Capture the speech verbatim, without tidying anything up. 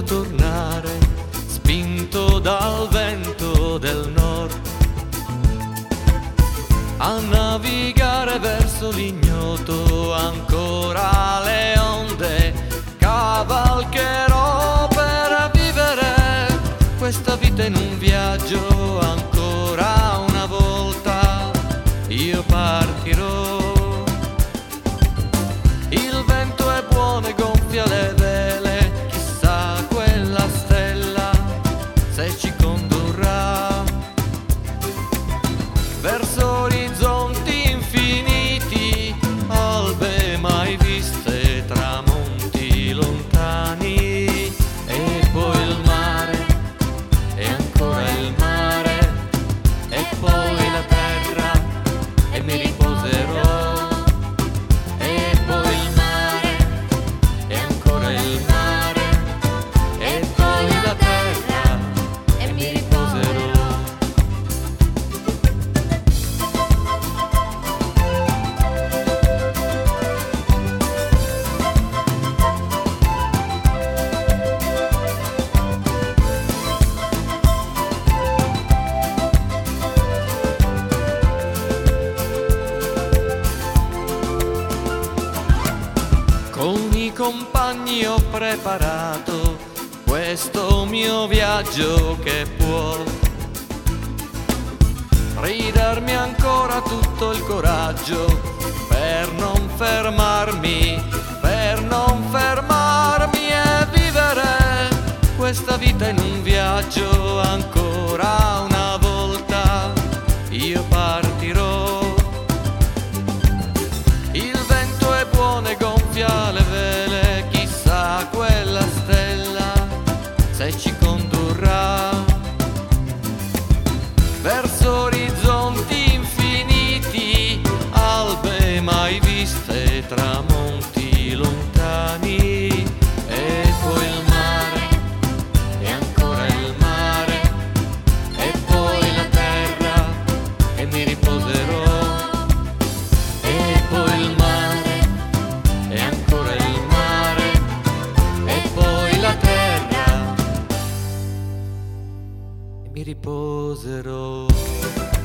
voglio tornare, spinto dal vento del nord, a navigare verso l'ignoto. Ancora le onde cavalcherò per vivere questa vita in un viaggio. Ancora una volta io partirò. Il vento è buono e gonfia le vele, chissà quella stella se ci condurrà verso orizzonti infiniti, albe mai viste, tramonti lontani. E poi il mare, e ancora il mare, e poi la terra, e mi riposerò. E poi il mare, e ancora il mare, e poi la terra, e mi riposerò. Con i compagni ho preparato questo mio viaggio che può ridarmi ancora tutto il coraggio per non fermarmi, per non fermarmi e vivere questa vita in un viaggio. Ancora una volta io partirò. Il vento è buono e gonfia le vele, chissà quella stella se ci condurrà verso orizzonti infiniti, albe mai viste, tramonti lontani. E poi il mare, e ancora il mare, e poi la terra, e mi riposerò. E poi il mare, e ancora il mare, e poi la terra, e mi riposerò.